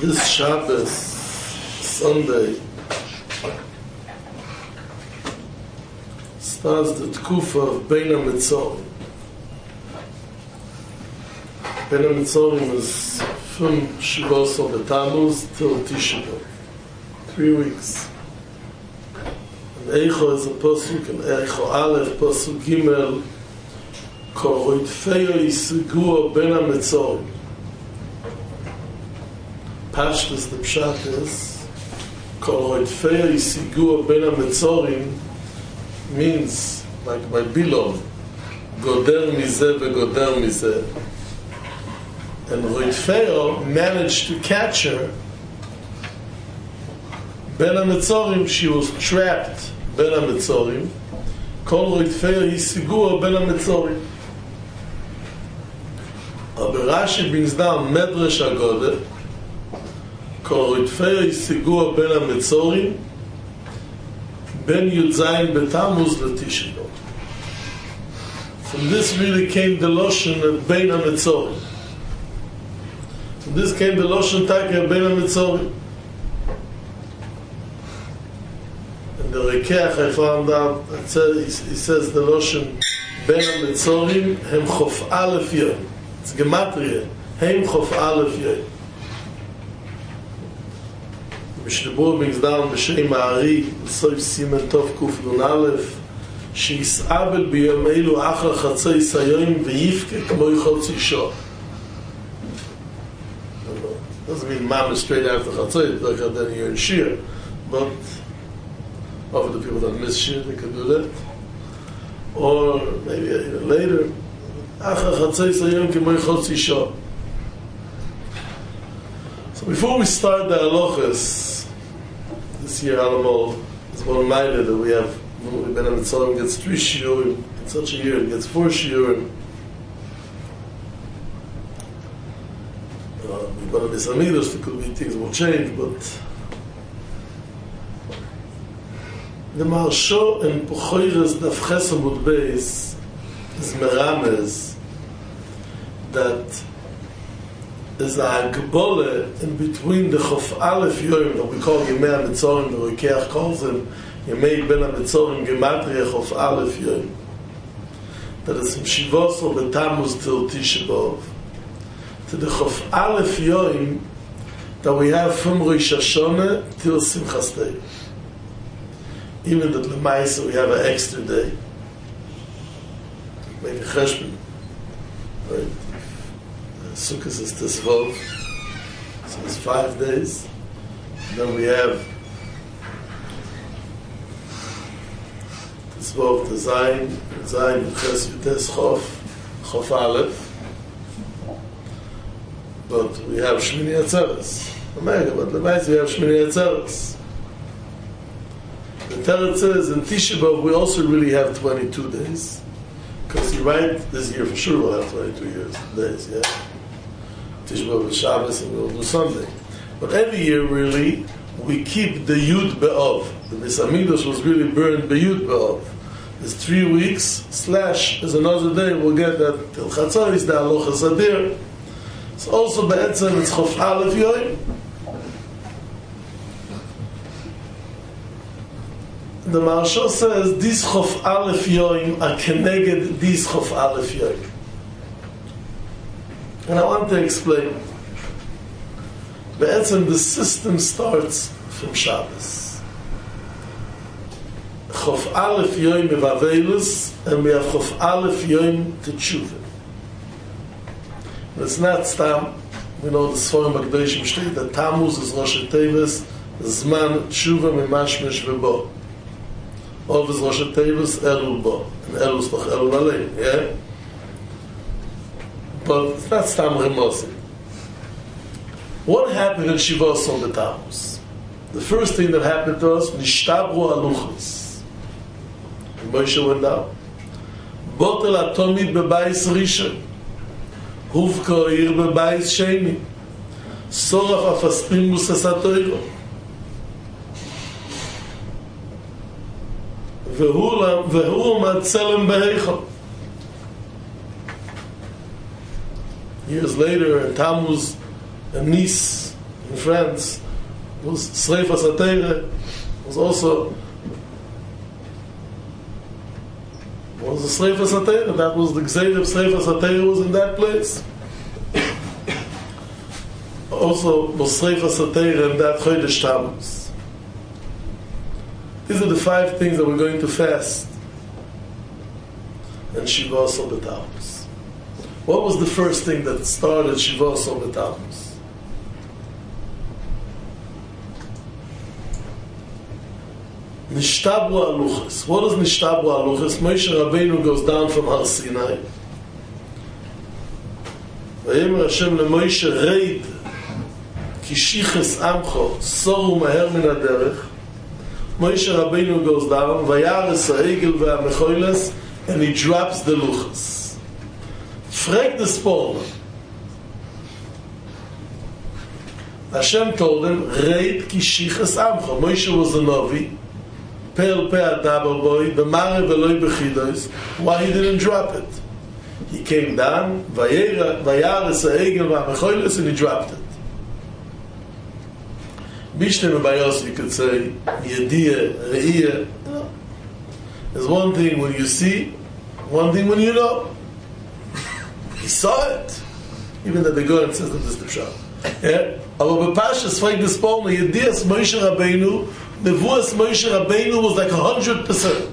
This Shabbos, Sunday, starts the Tkufa of Bein HaMetzorim. Bein HaMetzorim is from Shavuos of the Tammuz till Tisha B'Av. 3 weeks. And Eicho is a Pasuk, and Eicho Aleph, Pasuk Gimel, Kol Roitfeyo Yisiguo Bein HaMetzorim. Pashtus, the Pshat is, Kol Roitfeyo Yisiguo Bein HaMetzorim means, like by Bilom, Goder Mizeh veGoder Mizeh. And Roitfeyo managed to catch her. Bein HaMetzorim, she was trapped. Bein HaMetzorim. Kol Roitfeyo Yisiguo Bein HaMetzorim. Rashi brings down Medrash Agodah. Kol Roitfeyo Yisiguo Bein HaMetzorim. Ben Yudzayin B'Tammuz L'Tisha B'Av. From this really came the Loshen of Bein HaMetzorim. From this came the Loshen Taka of Bein HaMetzorim. And the Rekeach, I found out, he says the Loshen Bein HaMetzorim Hem Chof Aleph Yom. It's Gematria. Hem Chof Aleph Yom. Mishnah brings down B'Shem Ha'ari, Soif Simen Tov Kuf Nun Aleph, שיסעבל ביום אלו אחר חצי סיום ויפקה כמו יחוצי שור. Doesn't mean mama straight after chatzai, like then you're in shir, but often the people that miss shir, they can do that. Or maybe even later, אחר חצי סיום כמו יחוצי שור. So before we start the halachas, this year Alamal is one reminder that we have, when Bein HaMetzorim gets 3 shiurim, in such a year it gets 4 shiurim. We're going to be Amidos, there could be things will change, but the Maharsha in Puchoyres Daf Ches Amud Beis is meramez that there's a Hagbole in between the Chof Aleph Yom that we call Yemei HaMetzorim, the Rekeach calls them Yemei Bein HaMetzorim Gematria Chof Aleph Yom, that is from Shavuos or B'Tammuz till Tisha B'Av, to the Chof Aleph Yom that we have from Rosh Hashanah till Simchas Day. Even that L'maisa we have an extra day, make a cheshbon, right? Sukkot is Tisvov, so it's 5 days. And then we have Tisvov, Zayin, Ches Yutes Chof Aleph. But we have Shmini Atzeres. Omega, but Levites we have Shmini Atzeres. The Teretz says in Tisha B'Av we also really have 22 days. Because you're right, this year for sure we'll have 22 days, yeah. Tisha B'Av is Shabbos and we'll do Sunday. But every year, really, we keep the Yud B'Av. The Beis Hamikdash was really burned by Yud B'Av. It's 3 weeks, / is another day, we'll get that till Chatzar is the Alochas Adir. It's also Be'etzem, it's Chof Aleph Yom. The Maharsha says, these Chof Aleph Yom are connected these Chof Aleph Yom. And I want to explain. Be'etzem, the system starts from Shabbos. Chof Aleph Yom of Aveilus, and we have Chof Aleph Yom to Tshuva. It's not Stam. We know the Sforim HaKadoshim state that Tammuz is Rosh Teves, Zman Tshuva Mimashmesh V'bo. All is Rosh Teves, Elul Bo. And Elul is toch Elul Alein, yeah? But it's not Stam Remosi. What happened in Shavuos on the Tammuz? The first thing that happened to us, Nishtabru Aluchos. And Moshe went down. Botel Atomid Bebayis Rishon. Huvko Ir Bebayis Sheni. Sorach Afaspim Musasatoiro. Vehu Matzelem Beheichel. Years later, in Tammuz, Nis, in France was Sreifas HaTeirah, was also was the Sreifas HaTeirah. That was the Gzeir of Sreifas HaTeirah was in that place. Also was Sreifas HaTeirah in that Chodesh Tammuz. These are the 5 things that we're going to fast and Shiva Asar B'Tammuz. What was the first thing that started Shiva Asar B'Tammuz? Nishtabu Aluchas. What is Nishtabu Aluchas? Moshe Rabbeinu goes down from Har Sinai. Vayemer Hashem leMoshe Reid ki shiches amcho soru maher min haderech. Moshe Rabbeinu goes down, vayares ha'egel ve'amechoiles, and he drops the luchas. Frag the Sporner. Hashem told him, Reid ki shiches amcho. Moshe was a Novi. Pe'el pe'adaber boy, b'mare v'loi b'chidos. Why he didn't drop it? He came down, vayares ha'egel ve'amechoiles, and he dropped it. Bishtem Bayos, you could say, Yediyah, Re'iyah. There's one thing when you see, one thing when you know. He saw it. Even that the God says that this is the shot. Yeah? Aber B'Pashas, Frag the Sporner, Yediyah's Moshe Rabbeinu, Nevuas Moshe Rabbeinu was like 100%.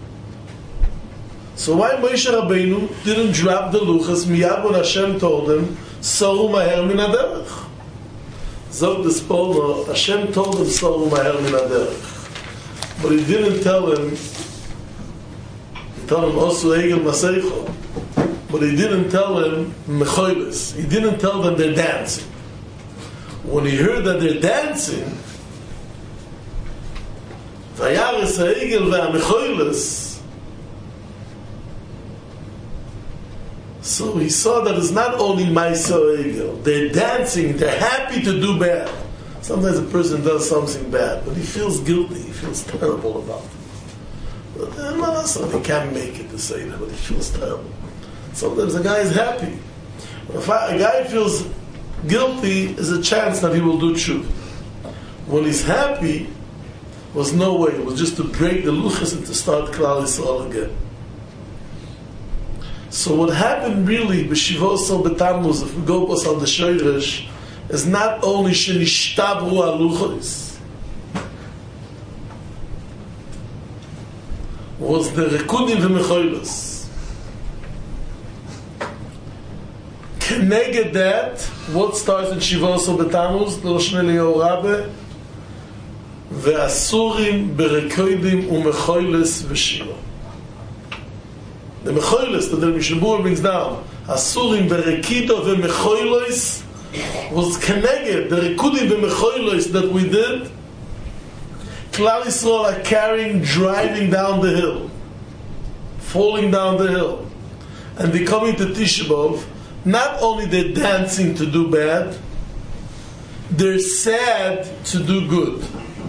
So why Moshe Rabbeinu didn't drop the luchas miyad when Hashem told him, Soru maher min haderech? Zog the Sporner, Hashem told him Soru maher min haderech. But he didn't tell him, he told him Osu Egel Maseicho. But he didn't tell him Mechoiles. He didn't tell them they're dancing. When he heard that they're dancing, Vayares ha'egel ve'amechoiles, so he saw that it's not only Maisa Egel. They're dancing, they're happy to do bad. Sometimes a person does something bad, but he feels guilty, he feels terrible about it. But he can't make it to say that, but he feels terrible. Sometimes a guy is happy. If a guy feels guilty, there's a chance that he will do tshuva. When he's happy, was no way. It was just to break the luchas and to start Klal Yisrael again. So what happened really, b'Shiva Asar B'Tammuz, if we go on the Shoresh, is not only shenishtabu aluchos, was the rekudim v'mechoilos. Keneged that, what starts in Shiva Asar B'Tammuz, the Rosh Eliyahu Rabbe, ve'asurim berekodim u'mechoilos v'shira. The mechoilos that the Mishnah brings down, asurim berekido ve'mechoilos, was keneged the rekudim ve'mechoilos that we did. Klal Yisrael are carrying, driving down the hill, falling down the hill, and they come into Tisha B'Av. Not only they're dancing to do bad, they're sad to do good.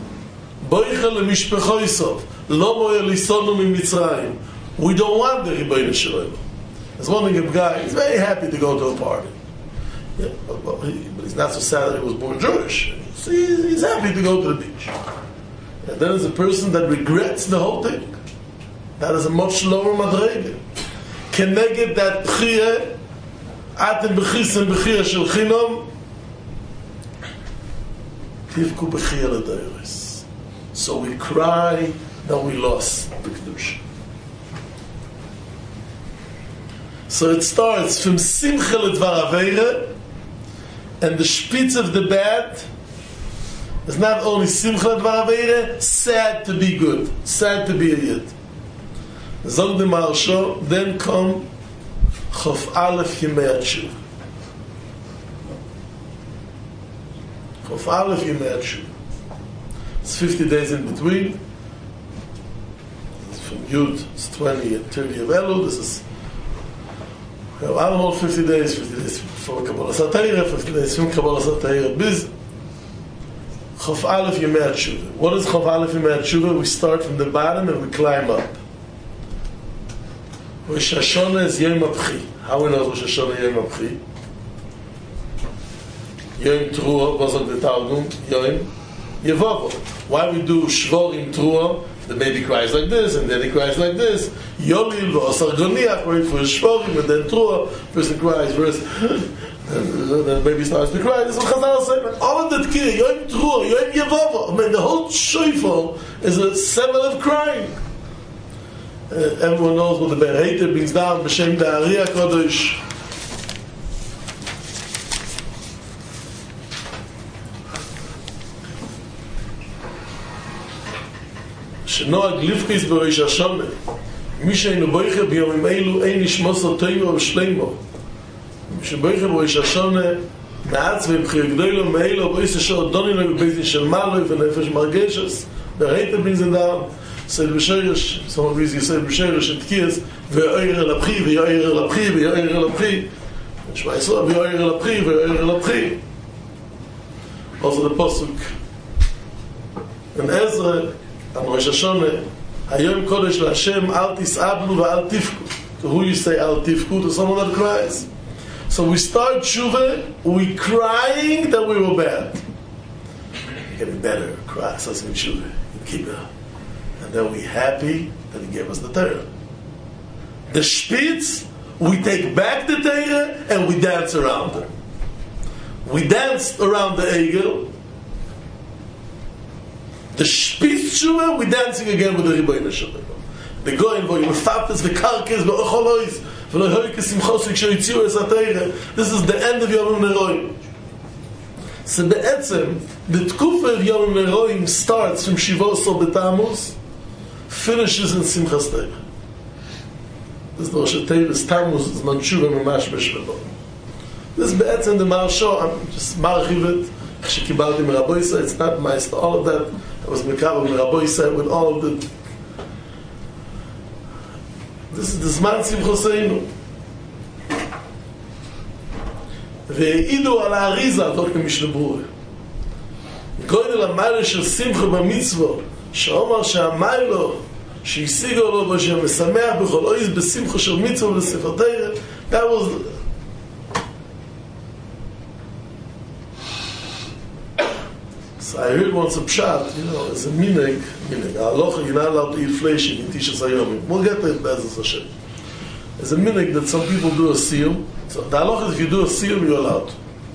We don't want the Rebbeinu Shalom. There's one thing, a guy, he's very happy to go to a party. Yeah, but he's not so sad that he was born Jewish. So he's happy to go to the beach. And then there's a person that regrets the whole thing. That is a much lower madrega. Keneged that b'chiyah, atem b'chisem b'chiyah shel chinom, tivku b'chiyah l'dayris. So we cry that we lost the Kedusha. So it starts from Simcha L'Dvar Aveira, and the spitz of the bad is not only Simcha L'Dvar Aveira, sad to be good, sad to be a Yid. Zog the Maharsha, then come Chof Aleph Yemei HaTshuva. Chof Aleph Yemei HaTshuva. It's 50 days in between. From Yud, it's 20 and 30 of Elul. This is I don't hold 50 days before Kabbalah Satayra, 50 days from Kabbalah Satayra. Biz Chof Aleph Yemei HaTshuva. What is Chof Aleph Yemei HaTshuva? We start from the bottom and we climb up. Rosh Hashanah is Yom HaBchi. How we know Rosh Hashanah is Yom HaBchi? Yom Trua, was on the Targum, Yom Yevavo. Why we do Shvorim Trua? The baby cries like this, and then he cries like this. Yolil v'osar goniach, wait for Shvorim, and then Trua, person cries, verse, and the baby starts to cry. This is what Chazal said. All of that kid, Yom Trua, Yom Yevavo. I mean, the whole shofar is a symbol of crying. Everyone knows what the Bereiter brings down, B'Shem Da'ari HaKadosh. שנוהג לבחיס בראש השונה מי שאינו בויכה ביומים אלו אין נשמוסו טוימו ושלימו מי שבויכה בראש השונה מעץ ובחיר גדולו מאלו בויס אשר דונינו בבייזין של מלוי ונפש מרגשס ברהיטה בנזנדם סייד בשרש סמר ביזי סייד בשרש התקיעס ויוער אל הבחי ויוער אל הבחי ויוער אל הבחי נשמע ישראל ויוער אל הבחי ויוער אל הבחי also the posuk in Ezra on Rosh Hashanah, Hayom Kodesh LaHashem, Al Tis'ablu V'Al Tifku. To who you say Al Tifku? To someone that cries. So we start Tshuva, we crying that we were bad. You're getting better, cry, so it's in Tshuva. You keep it up. And then we happy that He gave us the Torah. The Spitz, we take back the Torah and we dance around it. We danced around the Egel. The Spitz Tshuva, we're dancing again with the Rebbeinu Shalom. The Goyim, the Mefates, the Karkes, the Ocholois, the Hoikes Simchosik, Shoyitziu Es HaTorah. This is the end of Yom Neroim. So the Etzem, the Tkufa of Yom Neroim starts from Shivoso B'Tammuz, finishes in Simchas Torah. This is the Rosh Hashanah, Tammuz, is Manchuva Mamash B'Shvelo. This is the Etzem, the Marsho, I'm just marchiv it, Shekibalti Merabbo Yisrael, it's not my, all of that. I was Mekabel Merabbo Yisrael with all of the. This is the Zman Simchoseinu. והעידו על האריזה, תוך כמשנה ברורה. גודל המעלה של שמחה במצוות, שאומר שהמיילו, שהשיגו לו בו שמשמח בכל אויז בשמחה של מצווה ובספר תורה, that was. So I heard once a pshat, as a minig, halacha, you're not allowed to eat flesh in Tishas Hayomim. We'll get to it, Be'ezus Hashem. As a minig that some people do a siyum. So the halacha is if you do a siyum, you're allowed.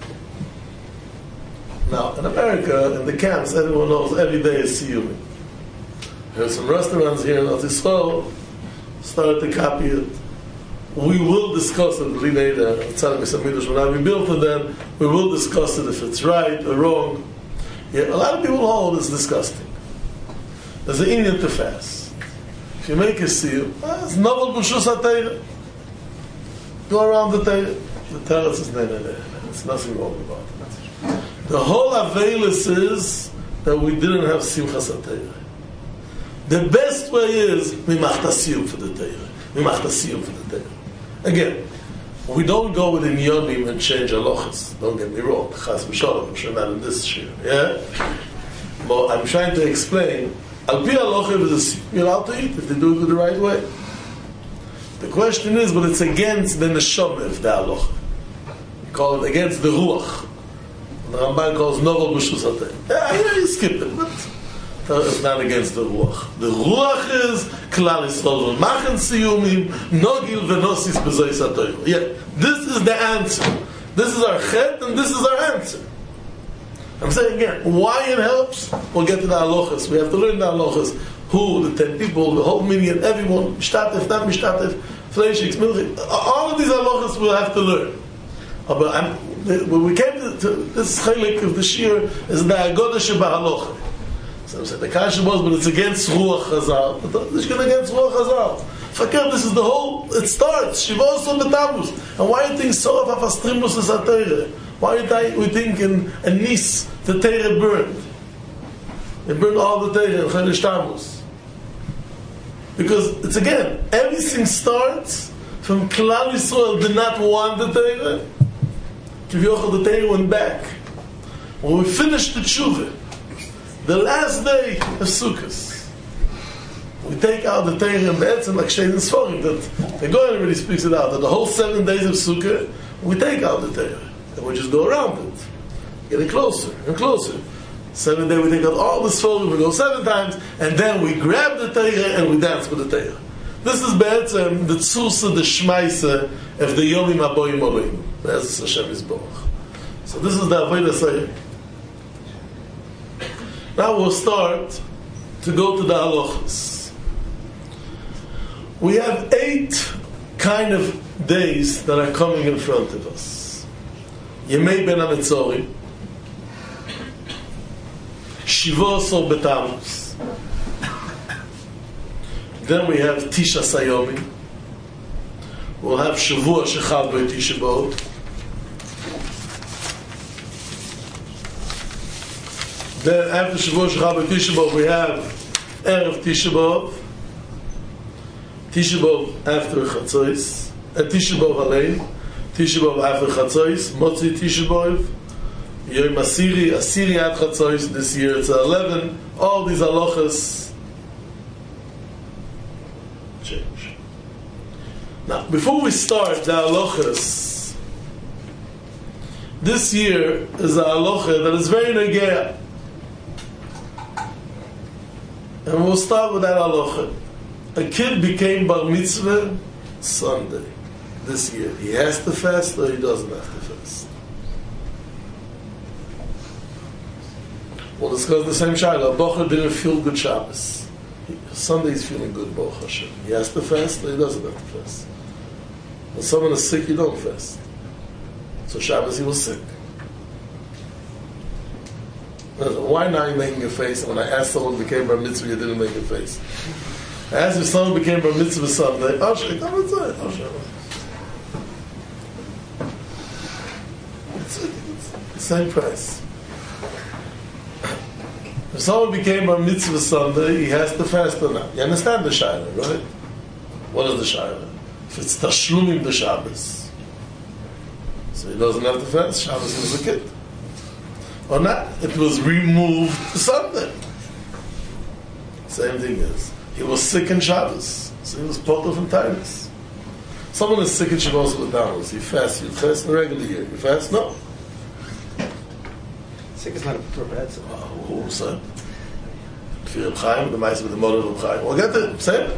Now, in America, in the camps, everyone knows every day is siyum. There are some restaurants here in Eretz Yisrael, started to copy it. We will discuss it later. When we built it, then we will discuss it if it's right or wrong. Yeah, a lot of people hold it's disgusting. There's an Indian to fast. If you make a seal, it's novel b'shus ha'teira. Go around the teira. The teira says, no. There's nothing wrong about it. The whole availus is that we didn't have simchas ha'teira. The best way is we mach tasiyum for the teira. We mach tasiyum for the teira. Again, we don't go with inyonim and change halachas. Don't get me wrong. Chas v'shalom, I'm sure not in this shir. Yeah? But I'm trying to explain. Al pi halacha is you're allowed to eat if they do it the right way. The question is, but it's against the neshama of the halacha. You call it against the ruach. The Ramban calls novel b'shus hatei. Yeah, you skip it, but it's not against the ruach. The ruach is klal Yisrael v'machen siyumim nogil v'nosis b'zois hatoyro. Yeah, this is the answer. This is our chet and this is our answer. I'm saying again, why it helps? We'll get to the halachas. We have to learn the halachas. Who, the 10 people, the whole minyan, everyone, mishtatef, not mishtatef, fleishiks, milchik. All of these halachas we'll have to learn. But when we came to this chelik of the shir, is the agoda sheba halacha. So the kasha was, but it's against Ruach Chazal. It's against Ruach Chazal. Fakir, this is the whole, it starts. Shivos on the Tammuz. And why do you think so of Afastrimus is a Teire? Why do we think in Nis, the Teire burned? It burned all the Teire in Chalish Tammuz. Because it's again, everything starts from Klal Yisrael did not want the Teire. Kivyochel, the Teire went back. When we finished the Tshuva, the last day of Sukkot, we take out the Torah and Be'etzem like Shein and Sforim, that the Goyen already speaks it out, that the whole 7 days of Sukkot, we take out the Torah, and we just go around it. getting closer and closer. 7th day we take out all the Sforim, we go 7 times, and then we grab the Torah and we dance with the Torah. This is be'etzem the Tzusa, the Shmaisa of the Yomim Aboyim Aleinu. That's Hashem Yisborach. So this is the Avodah Zarah. Now we'll start to go to the halachas. We have 8 kind of days that are coming in front of us. Yemei Ben HaMetzorim, Shivosor B'Tammuz. Then we have Tisha Sayomi. We'll have Shavua Shechal B'Tisha B'Av. Then after Shavua Shechal B'Tisha B'Av we have Erev Tisha B'Av. Tisha B'Av after Chatzos. Tisha B'Av Alein. Tisha B'Av after Chatzos. Motzi Tisha B'Av. Yom Asiri at Chatzos. This year it's 11. All these halachas change. Now, before we start the halachas, this year is a halacha that is very negea. And we'll start with that halacha. A kid became bar mitzvah Sunday this year. He has to fast or he doesn't have to fast? We'll discuss the same shayla. A bocher didn't feel good Shabbos. Sunday he's feeling good, Baruch Hashem. He has to fast or he doesn't have to fast? When someone is sick, you don't fast. So Shabbos he was sick. Why now are you making a face? And when I asked someone who became bar mitzvah, you didn't make a face. I asked if someone became bar mitzvah Sunday. Oh, shit, come inside. Oh, shit. It's the same price. If someone became bar mitzvah Sunday, he has to fast or not. You understand the shayla, right? What is the shayla? If it's tashlumim the Shabbos, so he doesn't have to fast. Shabbos he was a kid. Or not, it was removed Sunday. Same thing is, he was sick in Shabbos, so he was part of Tainus. Someone is sick in Shabbos with Tainus, he fasts. You fast in a regular year. You fast? No. Sick is not a bad sign. Who said? Kfir Chaim, the mice with the mother of Chaim. We'll get there. Say it.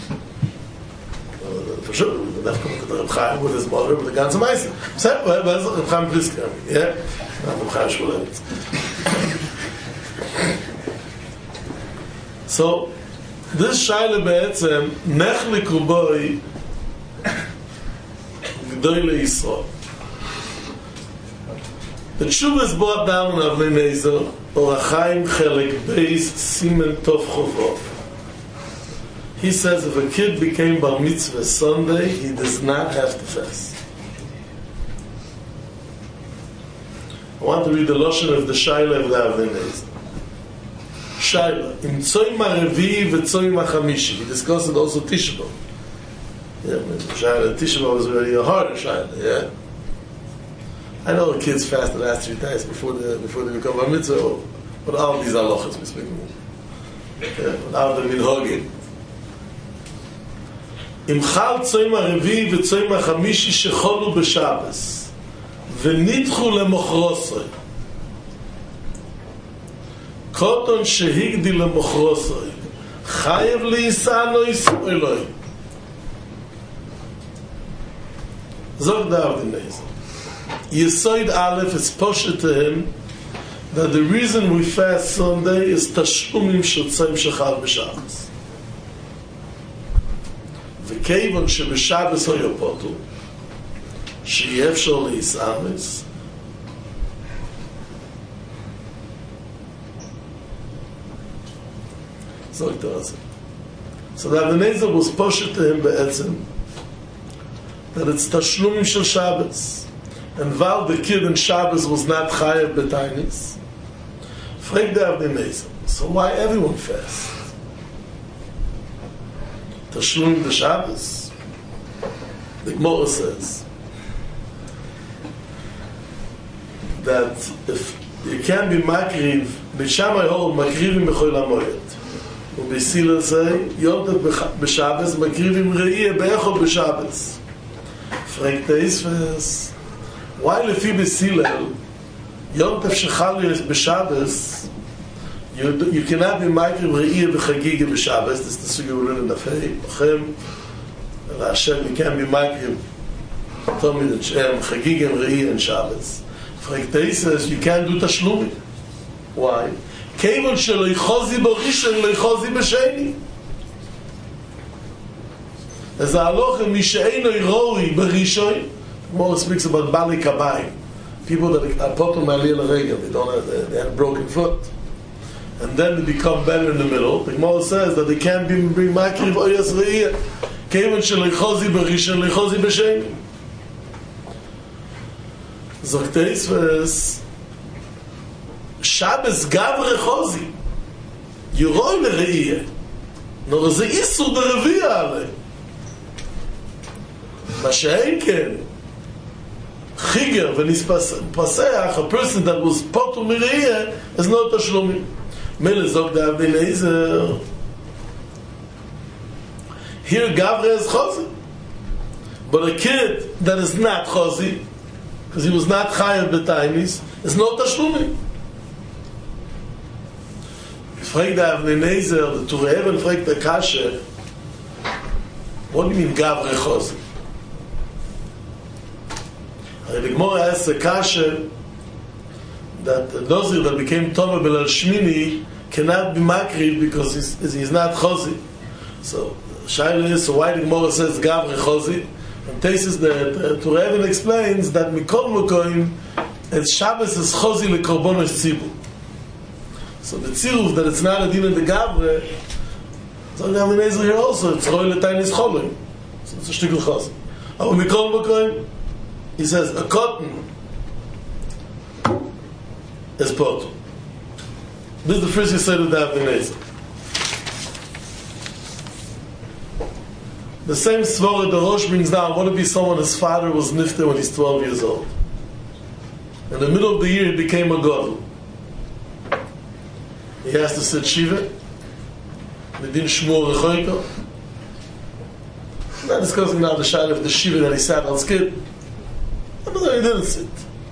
For sure, we have to look at Chaim with his mother, with the ganze mice. Say it. Where's Chaim Prisker? Yeah? So this shayla be'etzem nechliku boi g'doyle Yisrael. The tshuva is brought down in Avnei Nezer or Achaim Chelek Beis Simen Tov Chovov. He says if a kid became bar mitzvah Sunday, he does not have to fast. I want to read the Lashon of the Shayla of the Avnei Nezer. Shayla, in Tzoyim HaRevi'i v'Tzoyim HaChamishi. We discussed it also Tisha B'Av. Yeah, Shayla, Tisha B'Av was very a harder Shayla, yeah? I know the kids fast the last 3 days before they become bar mitzvah, but all these halachas we speak about. Yeah, without the minhagim. Im Chal Tzoyim HaRevi'i v'Tzoyim HaChamishi shecholu b'Shabbos. ונדחו למחרוסוי קוטון שהגדי למחרוסוי חייב להיסענו יסעוי זאת דאבדי נזר יסוid Aleph is poshet to him that the reason we fast Sunday is תשלומים שוצאים שחל בשבס וכיוון שבשבס הוא יפוטו שיהיה אפשר להיסעמס so it does. So the Avnei Nezer was poshet to him be'etzim that it's tashlum shel Shabbos, and while the kid in Shabbos was not chayav b'tainis, frag the Avnei Nezer, so why everyone fasts? Tashlum the Shabbos? The Gemara says that if you can be makriv, b'shamai hold makrivim b'chol hamoyed. ובסילה זה, יודת בשבס, מקריבים ראייה באחד בשבס. פרקת איספס, why לפי בסילה, Yom Tov Shechali b'Shabbos, you cannot be Ma'akev Re'iyah b'Chagiga b'Shabbos. This is the Sugi we learn in the Fei. Hashem, you can't be Ma'akev Tomid and Chagiga and Re'iyah and Shabbos. Fraktei says you can't do Tashlumim. Why? Kevon shelo yichozi b'Rishon lo yichozi b'Sheni. As a halacha mishe'eino yiroi b'Rishon, Gemara speaks about Bali Kabayim, people that are potum aliyah l'regel, they had a broken foot, and then they become better in the middle. The Gemara says that they can't bring Ma'akev Oyas Re'iyah. Kevon shelo yichozi b'Rishon lo yichozi b'Sheni. Zokteis ves Shabbos gavre chozi yiroi l're'iyah, nor ze isur b'Revi'ah alei. מה שאין כן חיגר ונספסח, a person that was potur miri'iyah is not tashlumim. Mele zog da Avnei Eliezer, here Gavre is chozi, but a kid that is not chozi, because he was not chayav b'tainis, is not tashlumim. Fragt da Avnei Eliezer, the Turei Even fragt the Kasher, what do you mean Gavre chozi? The Gemara asks a kasha that the Nozir that became Tova Belal Shmini cannot be Makriv because he's not Chozi. So Shaila is, so why the Gemara says Gavre Chozi? And Tesis that Turei Even explains that Mikol Mokoim as Shabbos is Chozi leKorbanos Tzibur. So the Tziruf that it's not a din in the Gavre, so the Avnei Eliezer here also, it's Roi L'Tainis Cholim. So it's a Shtikl Chozi. But Mikol Mokoim, he says a cotton is pot. This is the first he said of the Avnei Eliezer. The same svara the Rosh brings down. What if someone, his father was nifter when he's 12 years old? In the middle of the year he became a gadol. He has to sit shiva. Midin shmur rechoyko. I'm not discussing now the shayla of the shiva that he sat on skid. But he didn't sit.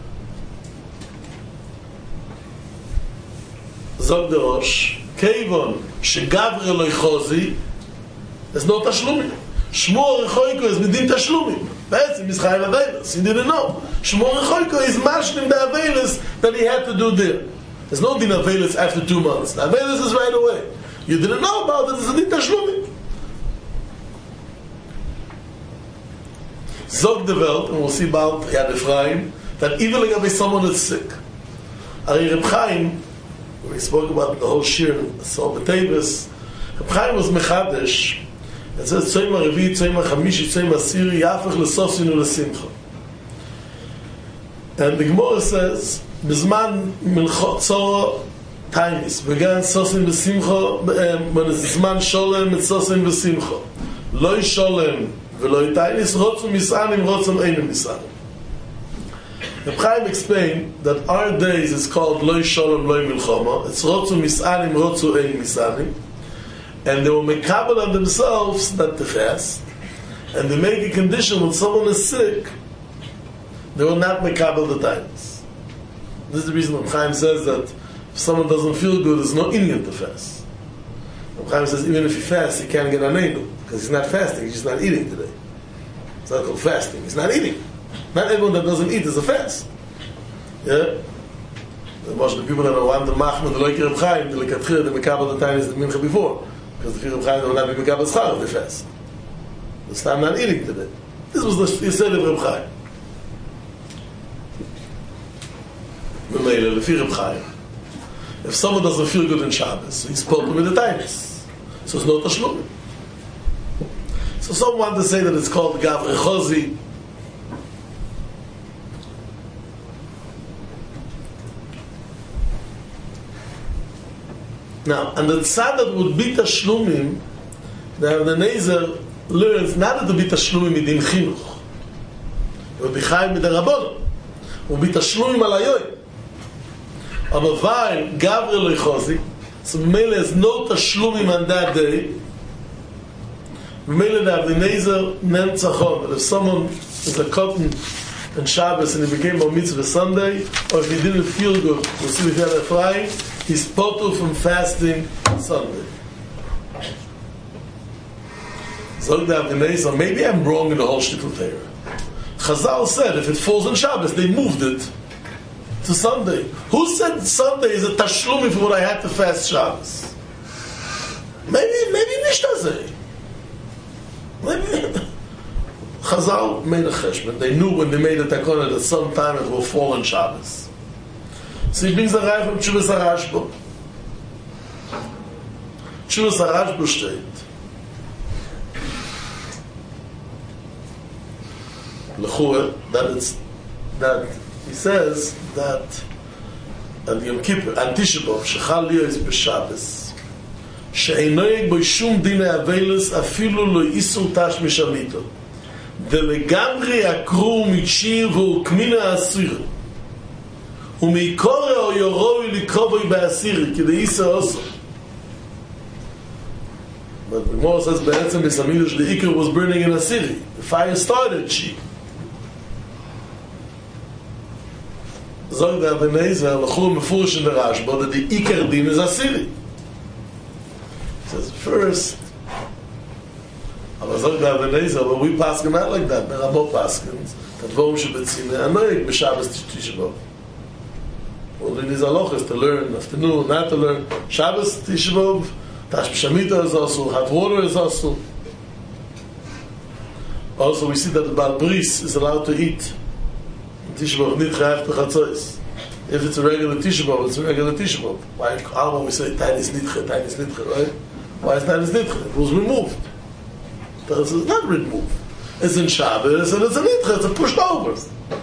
Zog the Rosh, Kevon shegavre lo yichozi, there's no tashlumim. Shmur rechoyko is midin tashlumim. Be'etzim is chayav avelis. He didn't know. Shmur rechoyko is mashlim the avelis that he had to do there. There's no din avelis after 2 months. The avelis is right away. You didn't know about it. It's a din tashlumim. Zog the Welt, and we'll see about Yad Ephraim, that even like someone that's sick. Ari Reb Chaim, when we spoke about the whole shir, so the Tevis, Reb Chaim was mechadesh. It says Tzoyim HaRevi, Tzoyim HaChamishi, Tzoyim HaSiri, Yafech L'Sosin U'Lesimcha. And the Gemara says, B'zman Milchot Tzora Tainis, began Sosin V'Simcha, when it's Zman Sholem, it's Sosin V'Simcha. Loi Sholem, V'loi Tainis, Rotzum Misanim, Rotzum Einem Misanim. Reb Chaim explained that our days is called Loi Sholem, Loi Milchoma. It's Rotzum Misanim, Rotzum Einem Misanim. And they will make kabel on themselves that they fast, and they make a condition when someone is sick, they will not make kabel the times. This is the reason Reb Chaim says that if someone doesn't feel good, there's no inyan to fast. Reb Chaim says even if he fasts, he can't get anenu, because he's not fasting, he's just not eating today. It's not called fasting, he's not eating. Not everyone that doesn't eat is a fast. Yeah? The people that want the machmah, the loike Reb Chaim, the lekatchir, the mekabel the times, the mincha before. Because the Reb Chaim will not be mekabel schar if they fast. It's not eating today. This was the Yisrael of Reb Chaim. Reb Chaim. If someone doesn't feel good in Shabbos, he's spoken with the times. So it's no tashlum. So some want to say that it's called Gavre Chozi. Now, and the tzad that would be tashlumim, the Avnei learns not that to be tashlumim midin chinuch. It would be chayim midarabonon. It would be tashlumim alayoy. Aber weil Gavre lo yichozi, so Mele has no tashlumim on that day. Mele the Avnei nentzachon. If someone is a cotton and Shabbos and he became Bar Mitzvah Sunday, or if he didn't feel good, we'll see if he had a flying, he's potul from fasting Sunday. So maybe I'm wrong in the whole shtickle Torah. Chazal said if it falls on Shabbos, they moved it to Sunday. Who said Sunday is a tashlumi for what I had to fast Shabbos? Maybe Nishtazeh. Maybe Chazal made a cheshbon. They knew when they made a takona that sometime it will fall on Shabbos. So he brings the Rai from Tshuvas HaRashba. Tshuvas HaRashba steht. L'chua, that he says that on Yom Kippur, on Tisha B'Av, shechal liya is b'Shabbos, she'einoyeg bo shum dinei aveilus afilu lo isur tash mishamito, delegambri akru mitshir v'ukmina asir, u'meikore o yoroi likrovoi ba'asir, k'dei isur oso. But the Gemara says, be'etzem b'samidush, the Iker was burning in Asiri. The fire started, Zog der Abenezer, l'chul mefurish in the Rashba, that the Iker Din is Asiri. He says, first, aber Zog der Abenezer, but we pass him out like that, the Rabo Paskins, that Vorum Shebetzine, Anoik, B'Shabbos Tisha B'Av. All in his halachas to learn, afternoon, not to learn, Shabbos Tisha B'Av, Tash B'Shamita is also, hot water is also. Also, we see that the Baal Bris is allowed to eat. Tisha B'Av nit chayav b'chatzos. If it's a regular Tisha B'Av, it's a regular Tisha B'Av. Why in Alma we say Tainis Nitche, right? Why is Tainis Nitche? It was removed. It's not removed. It's in Shabbos and it's a Nitche, it's a pushed over.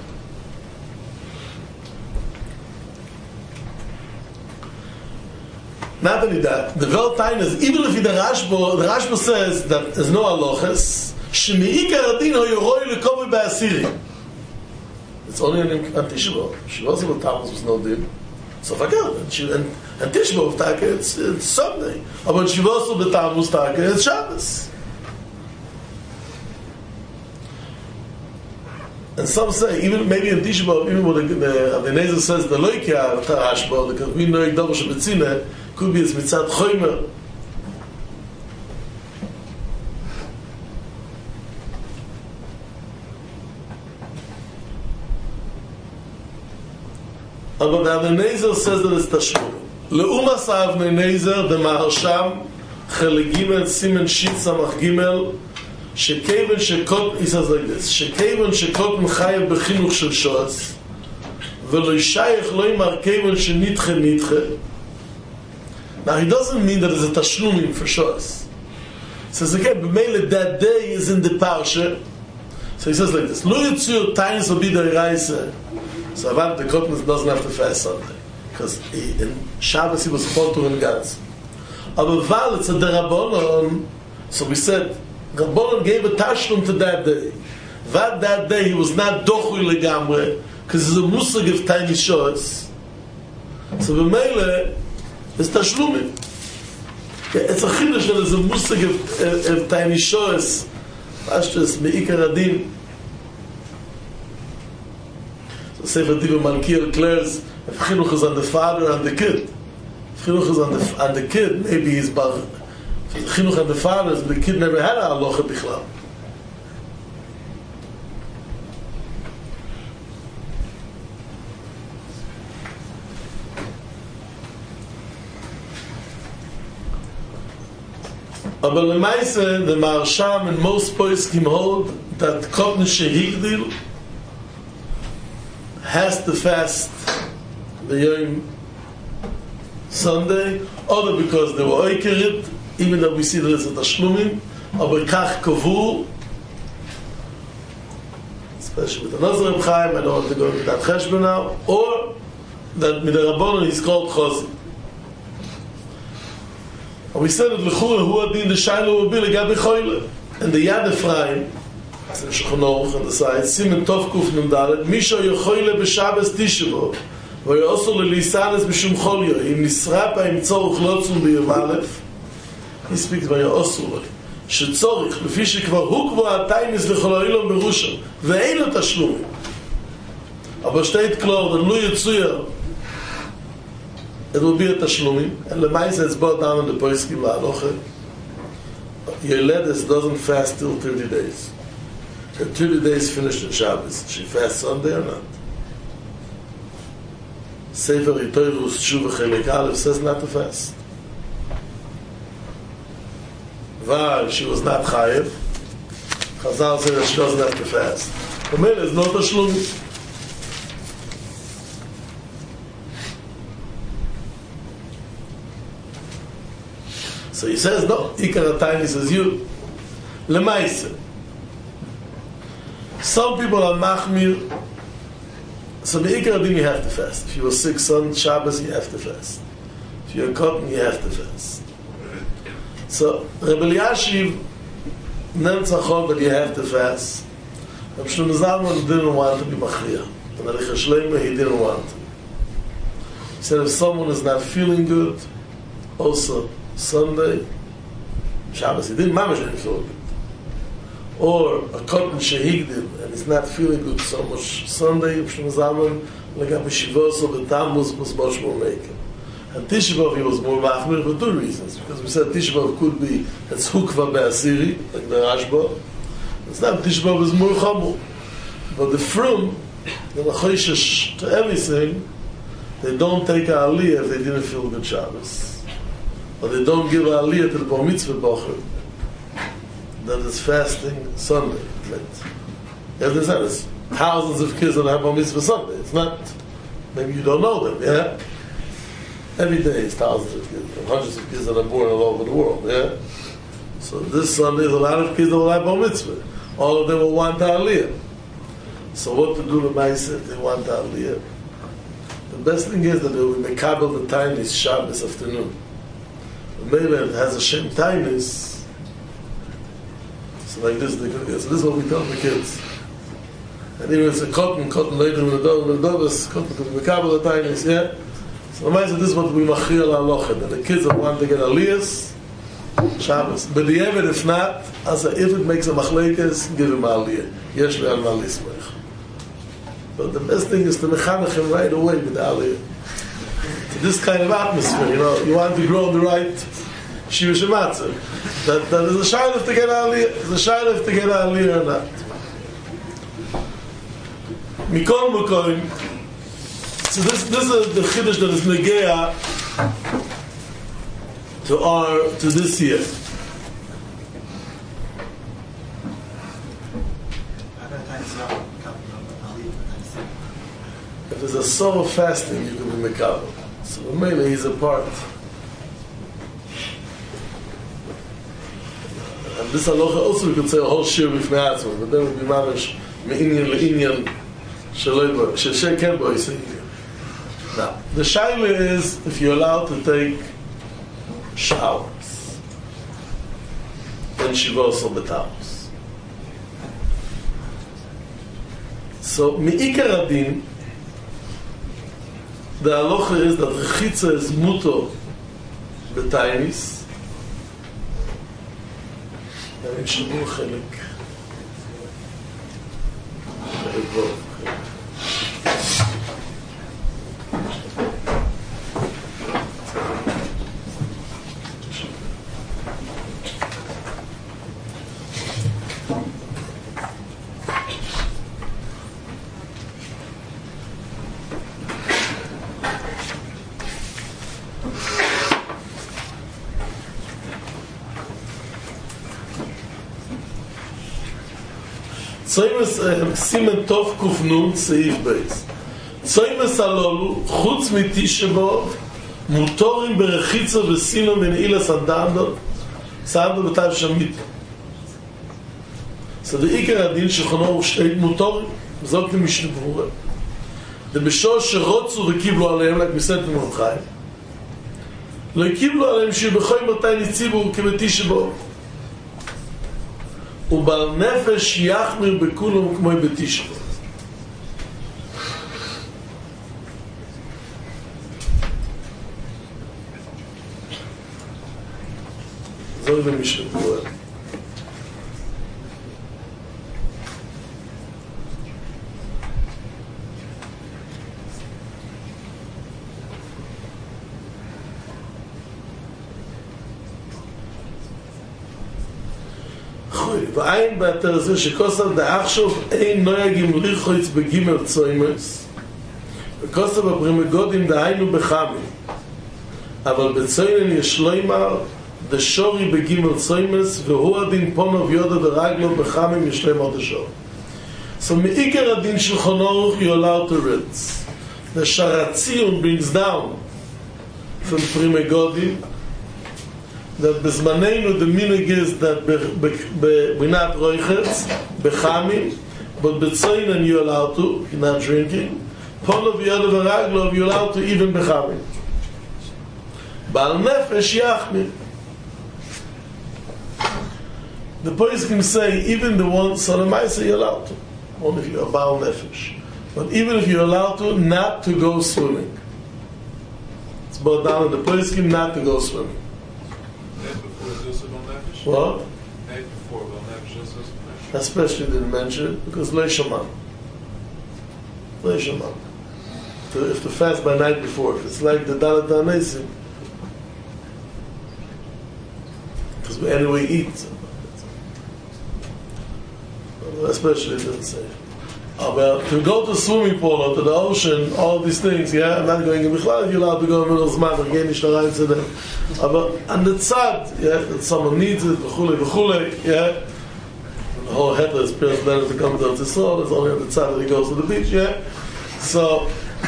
Not only that, the Vel Tainis, even if the Rashba says that there's no halachas, Shemi'ikar Adin ho yoroi l'kovoi ba'asiri. It's only on Tisha B'Av. Shavuos of Tammuz was no din. So forget it. And Tisha B'Av Taka, it's Sunday. But Shavuos of Tammuz Taka, it's Shabbos. And some say, even maybe in Tisha B'Av, even when the Abenezer says the Loikia Tarashba, because we know Yigdal Shebetzine, could be it's Mitzat Choymer. But the Abenezer says that it's Tashmur. Leumas Abenezer, the Maharsham, Chelik Gimel, Simen Shit Samach Gimel, Shekeven Shekot, he says like this, Shekeven Shekot Mechayev Bechinuch Shel Shoas, V'lo Yishayech Lo Yimar Keven Shenitche Nitche. Now he doesn't mean that it's a Tashlumim for Shoas. He says again, B'meile that day is in the Parsha. So he says like this, Lo Yitzur Tainis Obida Iraisa. So Avad the Kotnis doesn't have to fast Sunday because in Shabbos he was potur in Gans. Aber Val it's a Derabonon. So we said Rabbonon gave a tashlum to that day. That day he was not dochui legamre because it's a musag of tiny shots. So b'meile it's tashlumim. It's a chidush that is a musag of tiny shots. Pashtus meikar adin. Sefer Diva Malkiel declares if chinuch is on the father and the kid. If chinuch is on the kid, maybe he's bar. If chinuch on the father, the kid never had a halacha bichlal. But lemaisa, the Maharsham and most poskim hold that Kotne Shehigdil has to fast the Yom Sunday, other because they were oikerit, even though we see that it's a tashlumim, aber kach kavur, especially with the Nazarem Chaim, I don't want to go into that cheshbon now, or that with the Rabbanon he's called Chosi. And we said that l'chura hu adin the shaylo will be legabi choyle, and the Yad Ephraim, as in Shulchan on the side, Simen Tov Kuf Nun Dalet, Misha Yochoyle b'Shabbos Tisha B'Av, v'yoso l'lisanes b'shum cholyo, im nisrapa im tzorich lotzum b'Yom Aleph, he speaks by Yosu, שצורך, לפי שכבר הוא כבר התיימס לכל העולם ברושם, ואין לו תשלומים. Aber steht klar, der Lui Yitzuya, it will be a Tashlumim, and the Maisa is brought down in the Poskim La'aloche. Your Ledes doesn't fast till 30 days. Her 30 days finished in Shabbos. She fasts Sunday or not? Sefer Yitoirus Tshuva Chelik Aleph says not to fast. Var, she was not Chayev. Chazal said that she doesn't have to fast. The man is not a Tashlumim. So he says, no, Ikar HaTaini says, you, Lemaise. Some people are Machmir, so the Ikar HaDin you have to fast. If you were sick on Shabbos, you have to fast. If you're cotton, you have to fast. So, Rebbe Eliashiv Nemtzachot that you have to fast. Reb Shlomo Zalman didn't want to be Machriya. And Aricha Shleima, he didn't want to. He said, if someone is not feeling good, also, Sunday, Shabbos, he didn't mamish feel good. Or a cotton shehigdin, and he's not feeling good so much Sunday, Shlomo Zalman, like a B'shivos or the Tammuz was much more making. And Tisha B'Av he was more machmir for two reasons. Because we said Tisha B'Av could be it's hukva be'asiri, like the Rashba. It's not Tisha B'Av is more chamur. But the frum, the Lachoshesh to everything, they don't take a aliyah if they didn't feel good Shabbos. Or they don't give a aliyah to the bar mitzvah bacher that is fasting Sunday. As they said, it's thousands of kids that have bar mitzvah Sunday. It's not, maybe you don't know them, yeah? Every day is thousands of kids, hundreds of kids that are born all over the world, yeah? So this Sunday is a lot of kids that will have bar mitzvah. All of them will want the aliyah. So what to do to myself if they want the aliyah? The best thing is that they will mekabel the time is Shabbos afternoon. Maybe it has a shem tainis. So like this, so this is what we tell the kids. And even it's a cotton later in the dog, cotton could be kabel the tainis, yeah? So this is what we machir al-alochet. And the kids that want to get aliyahs, Shabbos. But the eved, if not, as if it makes a machlekes, give him aliyah. Yesh le al malismech. But the best thing is to mechanech him right away with the aliyah. To this kind of atmosphere, you want to grow the right shiva shematzah. That is a shayla to get aliyah. It's a shayla to get aliyah or not. Mikol Mukoim. So this is the chiddush that is negea to this year. If there's a soul of fasting, you can be mekabel. So maybe he's a part. And this halacha also we could say a whole shir with me'atzma, but then it would be mamish me'inyan le'inyan shel ken bo yisayim. Now, the shaila is if you're allowed to take showers and shivos or betamos. So mi'ikar adin, the halacha is that rechitza is muto betainis. And in Shabur Chelik. סימן טוב קופנון סעיף בייס צוימס הלולו חוץ מתישבו מוטורים ברחיצה וסינו מנעילה סנדנדו בתיו שמית. So the עיקר הדין שכונו שתי מוטורים זאת למשנה ברורה ובשור שרוצו וקיבלו עליהם like מסת מרחיים לא קיבלו עליהם שבכל מתי נציבו כבתישבו ובעל נפש יחמיר בכולם כמו בתשבו. זו במשנה ברורה. וכו'. ועין באתר זה שכוסף דאחשוב אין נויגים ליחויץ בגימל צוימס, וכוסף הפרימגודים דהיינו בחמים. אבל בצוינן יש לומר דשורי בגימל צוימס, והוא הדין פונו ויודו ורגלו בחמים יש לומר דשורי. So מעיקר הדין של חונורך you allow to rinse. The Sharatzion brings down from Primegodim that Bezmanenu the minig is that we're not roichetz, bechamim, but betzoinen you're allowed to, you're not drinking. Ponov yodav v'raglov you're allowed to even bechamim. Baal nefesh yachmir. The poskim say even the one Solomai you're allowed to, only if you're a Baal nefesh. But even if you're allowed to, not to go swimming. It's brought down in the poskim not to go swimming. What? Especially didn't mention it because Lo Shaman. Lo Shaman. If to fast by night before, if it's like the Dalet Hanesim, because we anyway eat. Especially it doesn't say it. But to go to the swimming pool or to the ocean, all these things, yeah, I'm not going in Bichlal, you're allowed to go in the middle of Zman, again, you should arrive to them. But on the tzad, yeah, that someone needs it, v'chule, yeah, the whole head is Piras better to come to the soul, it's only on the tzad that he goes to the beach, yeah. So,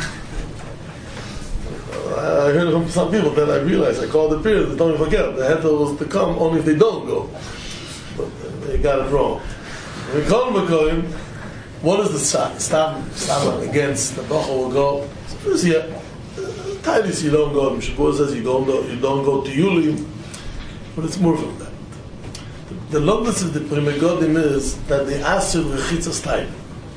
I heard from some people that I realized, I called the Piras, don't forget, the head was to come only if they don't go. But they got it wrong. When we call them a Kohen, what is the stop against the Bacha will go? So first, yeah, Titus you don't go. Shabbos says you don't go to Yulim, but it's more from that. The logness of the Primegodim is that they ask you Rechitzas time.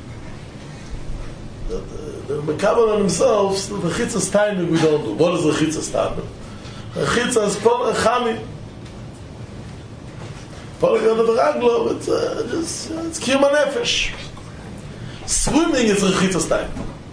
The Mekabel on themselves, the Rechitzas time we don't do. What is Rechitzas time? Rechitzas Pol Echami. Pol Echami, it's Kiyum HaNefesh. Swimming is Rechitzas time.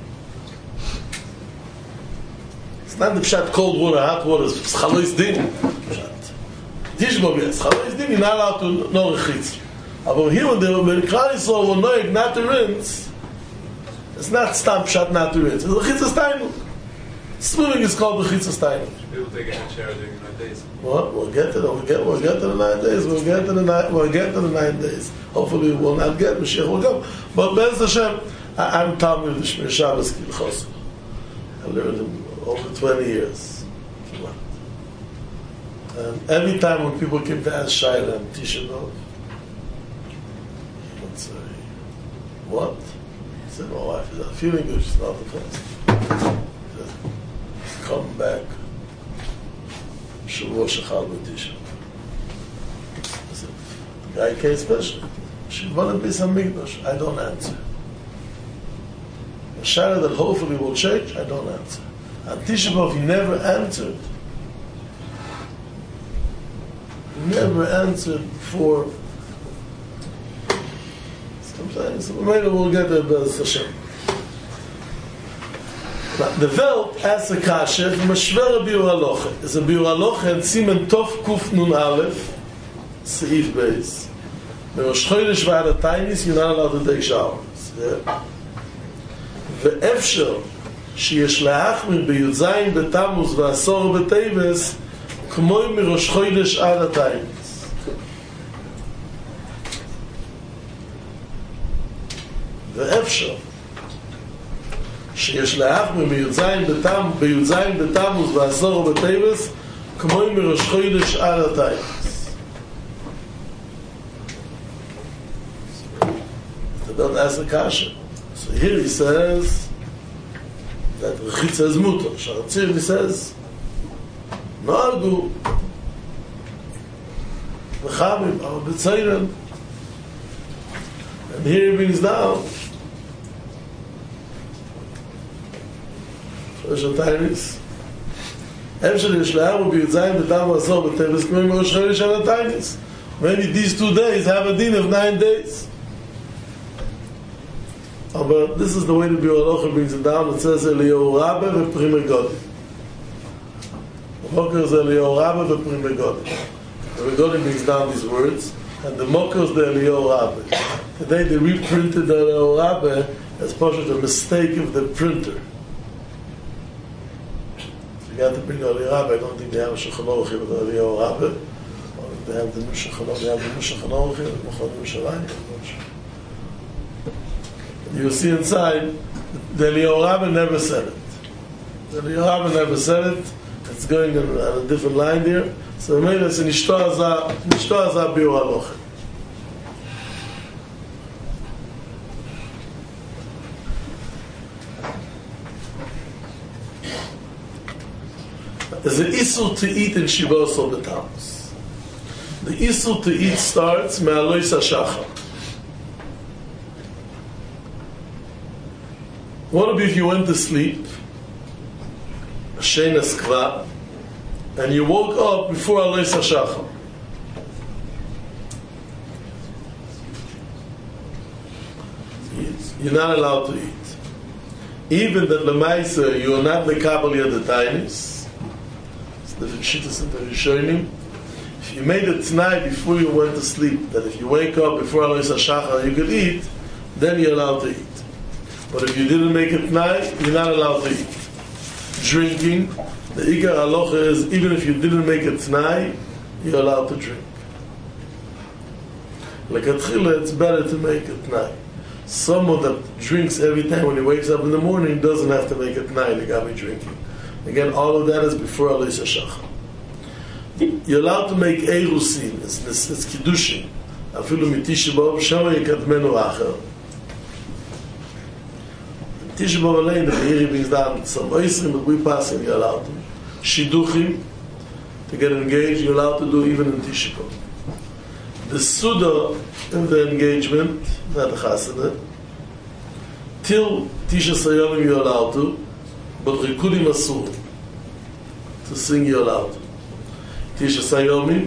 It's not the pshat cold water, hot water. It's Chalois Din. Tishbov, yes. Chalois Din, you're not allowed to know Rechitz. But here when the Klal Yisrael will know not to rinse, it's not stam pshat not to rinse. It's Rechitzas time. Swimming is called Rechitzas time. People take a shower during the 9 days. What? We'll get to the 9 days. We'll get to the 9 days. Hopefully we will not get Mashiach will come. But Be'ez Hashem, I'm Talmud the Shmir Shabbos Kilchos. I learned him over 20 years. And every time when people came to ask Shaila and Tisha B'Av, he would say, what? He said, my wife is not feeling good, she's not the first. He said, come back. Shavua Shechal B'Tisha. I said, the guy came special. She wanted to be some Mikdash. I don't answer. A Shaila that hopefully will change, I don't answer. And Tisha B'Av, he never answered. He never answered for. Sometimes, maybe we'll get there, Be'ez Hashem. The Welt asks a kasha from a shvera biur halacha. It's a biur halacha and Simen Tov Kuf Nun Aleph, Seif Beis. Rosh Chodesh v'ad Tainis, you're not allowed to take showers. Ve'efshel שיש להחמיר בי"ז בתמוז ועשור בטבת כמו מראש חודש עד התיימס. ואפשר שיש להחמיר בי"ז בתמוז ועשור בטבת כמו מראש חודש עד התיימס. Don't ask the kasha. So here he says that Rechitza is mutar. Sharatzir he says Nargu V'chamim Al B'tzayren. And here he brings down Rosh HaTainis Emshel Yishlayamu B'yudzayin B'tam V'asor B'teves K'mei Rosh Chodesh Al HaTainis. Maybe these 2 days have a din of 9 days. But this is the way the Biur Halacha brings it down. It says Eliyahu Rabbe v'Primei Godim. The Boker is Eliyahu Rabbe v'Primei Godim. The Godim brings down these words. and the Mokos the Eliyahu Rabbe. Today they reprinted the Eliyahu Rabbe as part of the mistake of the printer. You got to bring the Eliyahu Rabbe. I don't think they have a Shulchan Aruch with the Eliyahu Rabbe. Or if they have the new Shulchan Aruch, they have the new Shulchan Aruch in Mechon Yerushalayim. You see inside, the Eliyahu Rabbe never said it. The Eliyahu Rabbe never said it. It's going on a different line there. So maybe it's in Nishto Azah Biur Halocha. There's an Isur to eat in Shivos of the Tammuz. The Isur to eat starts Me'alois HaShachar. What if you went to sleep, Shenas Kva, and you woke up before Alois HaShachar? You're not allowed to eat. Even that Lemaisa, you are not Mekabel Yad Tainis. The Shittas and the Rishonim. If you made a t'nai before you went to sleep, that if you wake up before Alois HaShachar you could eat, then you're allowed to eat. But if you didn't make a t'nai, you're not allowed to eat. Drinking, the Ikar Halacha is, even if you didn't make a t'nai, you're allowed to drink. Like at Chila, it's better to make a t'nai. Someone that drinks every time when he wakes up in the morning doesn't have to make a t'nai, they got me drinking. Again, all of that is before Alois HaShachar. You're allowed to make Eirusin, it's Kiddushin. Afilu Tisha B'Av, Shama Yekadmenu Acher. Tisha B'Av Alein, the Be'iri brings down some Oisrim that we pass in, you're allowed to. Shiduchim, to get engaged, you're allowed to do even in Tisha B'Av. The Suda in the engagement, not the Chassadah, till Tisha Sayonim you're allowed to, but Rikudim Asur, to sing you're allowed. Tisha Sayomi,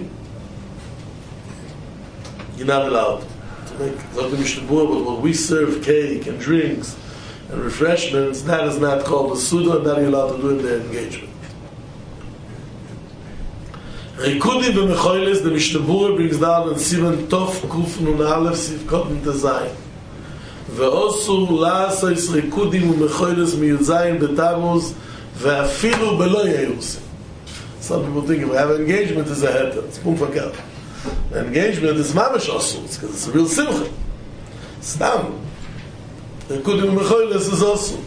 you're not allowed to make Zotim Mishtabur, but when we serve cake and drinks and refreshments, that is not called a Suda, and that you're allowed to do in their engagement. Rikudim B'Mechoiles, the Mishtabur brings down in Sivan Tov Kuf Nun Aleph Siv Kotten Tezayin. ואוסור לעשות ריקודים ומחוילס מיוזיים בתמוז ואפילו בלא יאירוסים. Some people think if we have an engagement, it's a heter. It's pum fakal. Engagement is mamash osur, because it's a real simcha. Stam. Rikudim ומחוילס is osur.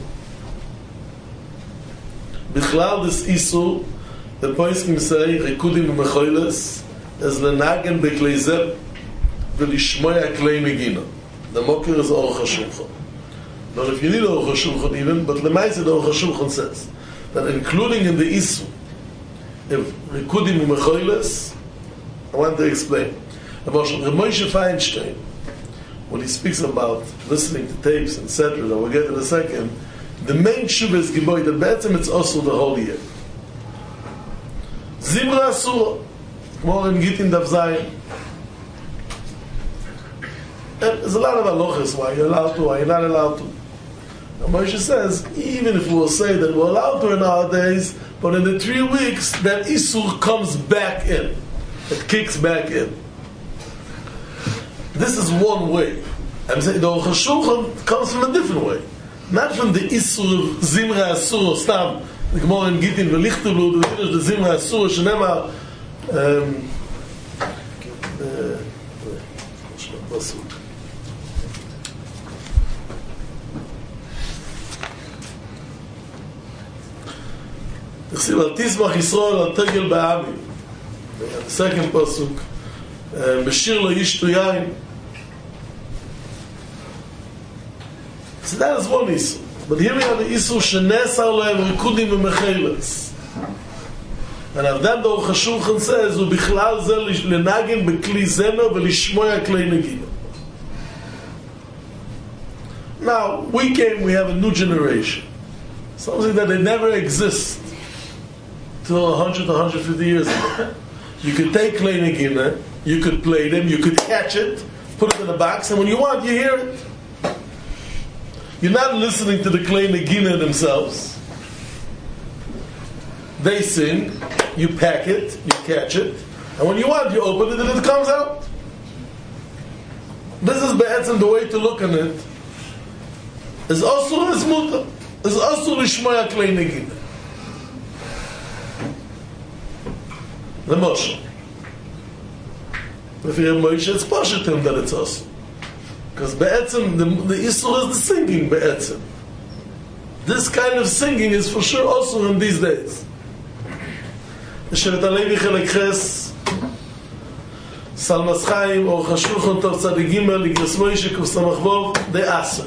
Bichlal this isur, the poiskim say, Rikudim ומחוילס is lenagen beklei zeb velishmoya klei megina. The Mokir is Aruch HaShulchan. Not if you need Aruch HaShulchan even, but Lemaisa the Aruch HaShulchan says that including in the Isu, if Rikudim U'Mechoiles, I want to explain. About Moshe Feinstein, when he speaks about listening to tapes, etc., that we'll get in a second, the main Shuvah is Giboy, that better it's also the whole year. Zimra Asura, more in Gittin Daf Zayin. And there's a lot of halachas why you're allowed to, why you're not allowed to. And Moshe says, even if we'll say that we're allowed to in nowadays, but in the 3 weeks, that Isur comes back in. It kicks back in. This is one way. I'm saying the Aruch HaShulchan comes from a different way. Not from the Isur of Zimra Asur or Stam, the Gemara in Gittin, V'lichtelu, the Zimra Asur, Shenema, Al Tizmach Yisrael Al Tegel Ba'ami. The second pasuk, B'shir Lo Yishtu Yain. So that is one Isur. But here we have the Isur Shenesar Lehem Rikudim U'Mecheles. And of that the Aruch HaShulchan says, U'bichlal Ze Lenagin B'Kli Zemer V'lishmoya Klei Negina. Now, we have a new generation. Something that they never exist till 100, 150 years ago. You could take Klei Negina, you could play them, you could catch it, put it in a box, and when you want, you hear it. You're not listening to the Klei Negina themselves. They sing, you pack it, you catch it, and when you want, you open it and it comes out. this is the way to look at it, is also is mutter. Is also lishmoya klei negina. The Moshe. If you have Moshe, it's Pasha to him that it's also. Because be'etzim, the Yisur is the singing be'etzim. This kind of singing is for sure also in these days. Sheret HaLevi Chelek Ches, Salmas Chaim, or Chashulchan Tov Tzadik Gimel, Igros Moshe, Kuf Samach Vov, they answer.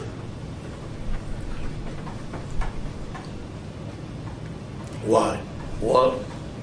Why? What?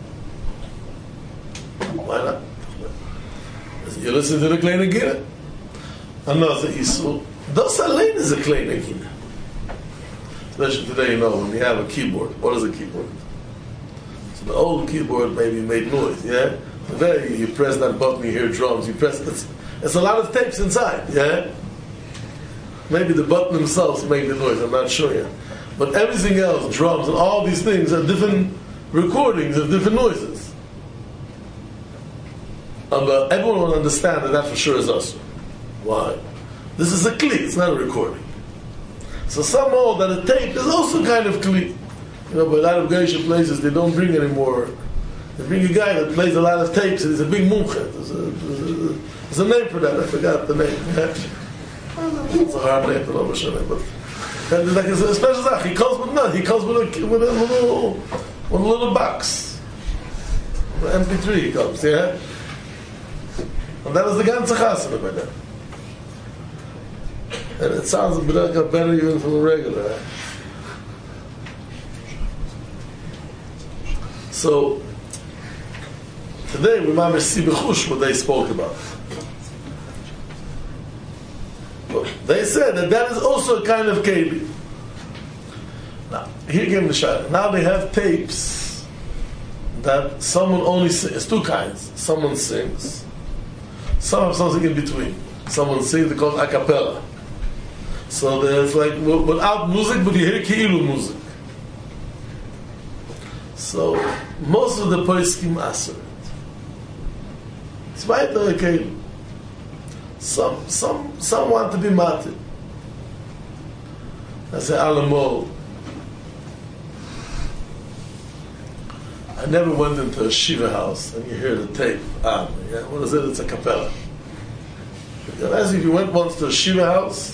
Why not? You listen to the Klei Negina. Another Yisur. Das allein is a Klei Negina. Especially today, when you have a keyboard. What is a keyboard? So the old keyboard maybe made noise, yeah? Today, you press that button, you hear drums, you press it. It's a lot of tapes inside, yeah? Maybe the button themselves make the noise, I'm not sure yet. But everything else, drums and all these things are different recordings of different noises. But everyone will understand that for sure is us. Why? This is a kli, it's not a recording. So some hold that a tape is also kind of kli. But a lot of Geisha places, they don't bring anymore. They bring a guy that plays a lot of tapes, and he's a big mumche. There's a name for that, I forgot the name. It's a hard name, but and like it's a special thing. He comes with none. He comes with a little box. An MP3 he comes, yeah? And that is the ganze chasana by that. And it sounds a bit better even from the regular. Right? So, today we might see bechush what they spoke about. But they said that is also a kind of keli. Now, here came the shayla. Now they have tapes that someone only sings. It's two kinds. Someone sings. Some have something in between. Someone sings, they call it a cappella. So there's like, without music, but you hear ki'ilu music. So, most of the poskim answer it. It's right there, okay. Some want to be matir. I say, Alamo. I never went into a shiva house and you hear the tape. Yeah? What is it? It's a cappella. As if you went once to a shiva house,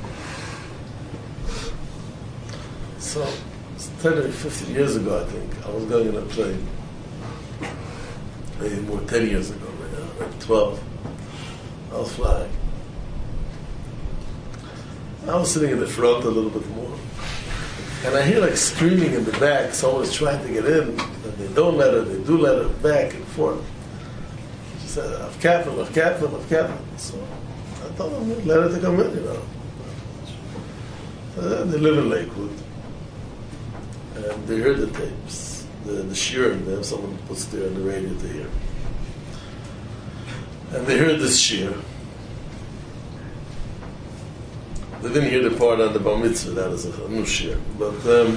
so 10 or 15 years ago, I think, I was going in a plane. Maybe more 10 years ago, maybe 12. I was flying. I was sitting in the front a little bit more. And I hear like screaming in the back, someone is trying to get in, and they don't let her, they do let her, back and forth. She said, I've captain. So I told them, let her to come in, They live in Lakewood. And they heard the tapes, the shir, they have someone who puts there on the radio to hear. And they heard this shir. They didn't hear the part on the bar mitzvah, that is a new shir. But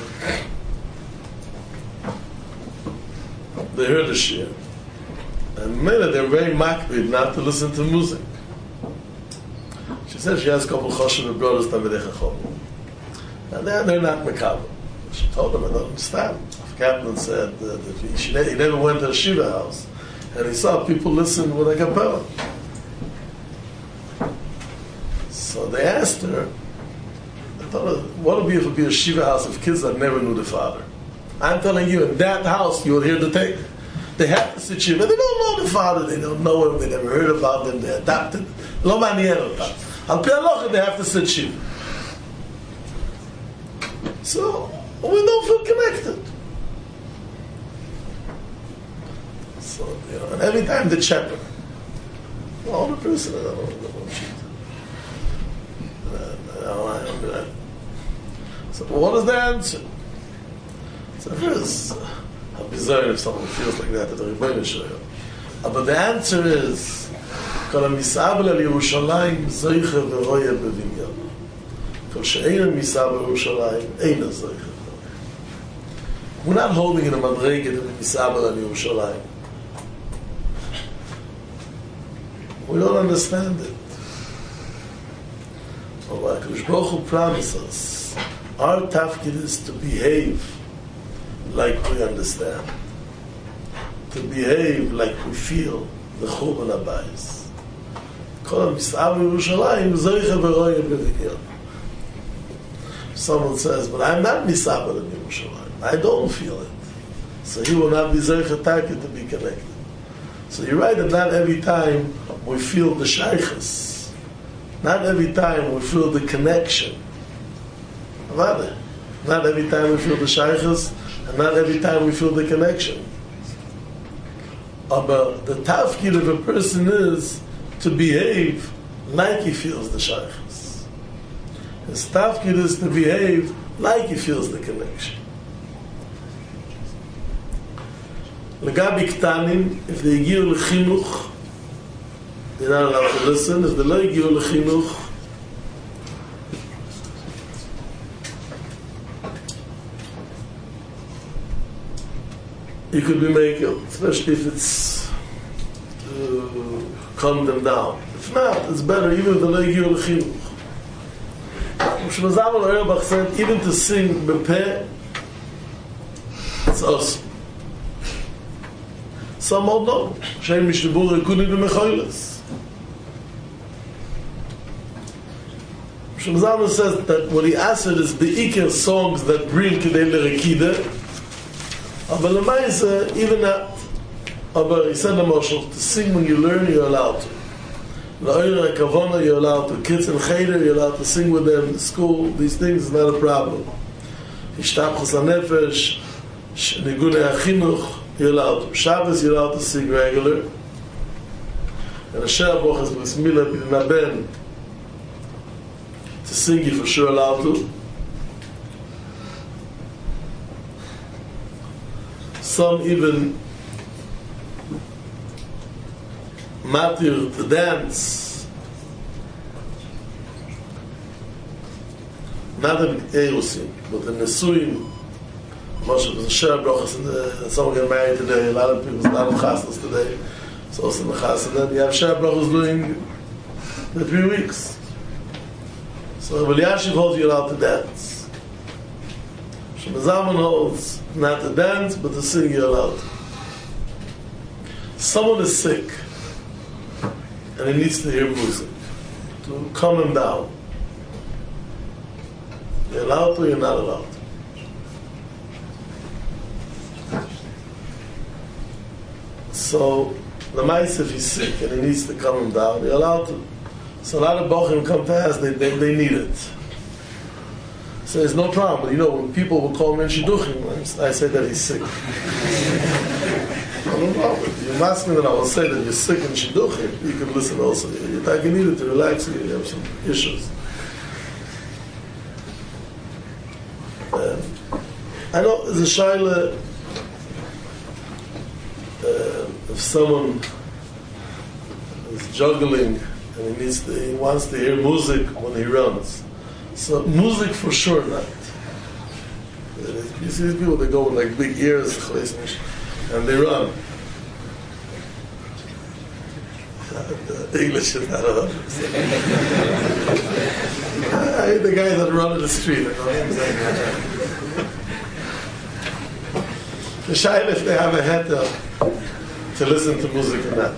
they heard the shir. And maybe they're very makbid not to listen to music. She said she has a couple of choshev brothers, Talmidei Chacham. And they're not mekabel. She told them, I don't understand. Kaplan said that he never went to a shiva house, and he saw people listen with a cappella. So they asked her, I thought, what would be if it would be a shiva house of kids that never knew the father? I'm telling you, in that house, you will hear the tape. They have to sit shiva. They don't know the father. They don't know him. They never heard about him. They adopted. Lo manier otam. Al pi halacha, they have to sit shiva. So we don't feel connected. So, and every time the shepherd, all the person, I don't know. So what is the answer? So first, I'll be sorry if someone feels like that at the Rebbeinu Shalom. But the answer is, Kol ha'misabel al Yerushalayim zoiche v'roya b'vinyan. Kol she'eina misabel al Yerushalayim eina zoiche v'roya. We're not holding in a madrega of misabel al Yerushalayim. We don't understand it. But HaKadosh Baruch Hu promises our tafkid is to behave like we understand, to behave like we feel the Churban Habayis. Kol HaMis'av Yerushalayim Zoicha V'roya B'Vinyan. Someone says, but I'm not Mis'av in Yerushalayim. I don't feel it. So he will not be Zoicha Taka to be connected. So you're right that not every time we feel the shaykhs. Not every time we feel the connection. Not every time we feel the shaykhs, and not every time we feel the connection. But the tafkid of a person is to behave like he feels the shaykhs. His tafkid is to behave like he feels the connection. Legabi Ktanim, if they give l'chinuch, they're not allowed to listen. If they don't give l'chinuch, you could be making, especially if it's to calm them down. If not, it's better even if they don't give l'chinuch. Shemazam al-Auerbach said, even to sing b'peh, it's awesome. Some don't know. Shem Mishnebura couldn't do mechoiles. Shemazam says that what he asked is the Iker songs that bring Kedei L'Rekide. Aber Lemaise, even that. Aber he said the Moshel, to sing when you learn, you're allowed to. La'oyer HaKavona, you're allowed to. Kids in Cheder, you're allowed to sing with them in school. These things is not a problem. Hishtapchus HaNefesh, Nigunei HaChinuch, you're allowed to. Shabbos, you're allowed to sing regular. And a Shabbat is Bismillah B'Naben. To sing, you for sure allowed to. Some even matir to dance. Not in Erusim, but in Nesuim. Moshe was a share brachas, and someone got married today. A lot of people, a lot of chasnas today. So also in the chasnas, you have share brachas doing the 3 weeks. So Rabbi Yashiv holds you allowed to dance. Shemazaman holds not to dance, but to sing you're allowed. Someone is sick, and he needs to hear music to calm him down. You're allowed to, you're not allowed. So, the mice, if he's sick and he needs to calm him down, you're allowed to. So a lot of bochim come to us, they need it. So there's no problem. But you know, when people will call him in shidduchim, I say that he's sick. No problem. You're asking that I will say that you're sick in shidduchim, you can listen also. You need it to relax you, you have some issues. I know there's a shaila, if someone is juggling and he wants to hear music when he runs. So music for sure not. You see these people, they go with like big ears and they run. English is not 100%. I hate the guys that run in the street. The shayla if they have a head to listen to music or not.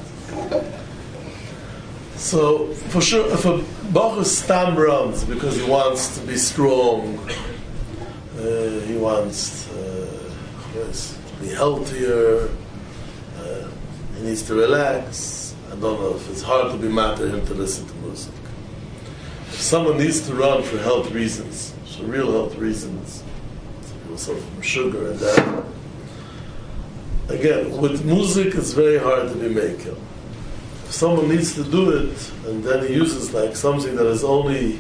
So for sure, if a Bachur stam runs because he wants to be strong, he wants to be healthier, he needs to relax. I don't know if it's hard to be mad at him to listen to music. If someone needs to run for health reasons, for real health reasons, people suffer from sugar and that. Again, with music, it's very hard to be making. If someone needs to do it, and then he uses like something that is only